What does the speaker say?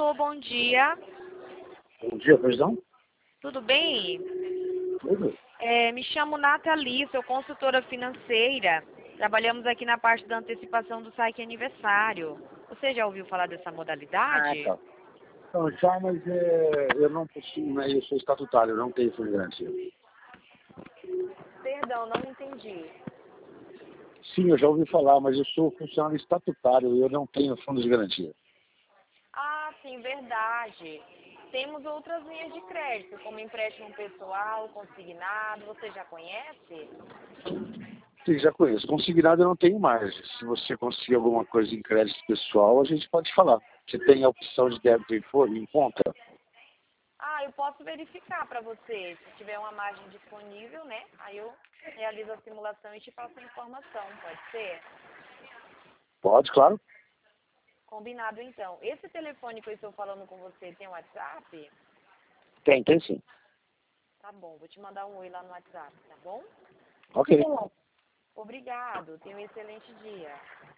Alô, bom dia. Bom dia, perdão? Tudo bem? Tudo? Me chamo Nathalie, sou consultora financeira. Trabalhamos aqui na parte da antecipação do saque aniversário. Você já ouviu falar dessa modalidade? Tá. Então, já, mas eu não possuo, né? Eu sou estatutário, eu não tenho fundo de garantia. Perdão, não entendi. Sim, eu já ouvi falar, mas eu sou funcionário estatutário e eu não tenho fundo de garantia. Ah, sim, verdade. Temos outras linhas de crédito, como empréstimo pessoal, consignado. Você já conhece? Sim, já conheço. Consignado eu não tenho mais. Se você conseguir alguma coisa em crédito pessoal, a gente pode falar. Você tem a opção de débito em conta? Ah, eu posso verificar para você. Se tiver uma margem disponível, né? Aí eu realizo a simulação e te passo a informação, pode ser? Pode, claro. Combinado, então. Esse telefone que eu estou falando com você tem WhatsApp? Tem sim. Tá bom, vou te mandar um oi lá no WhatsApp, tá bom? Ok. Obrigado, tenha um excelente dia.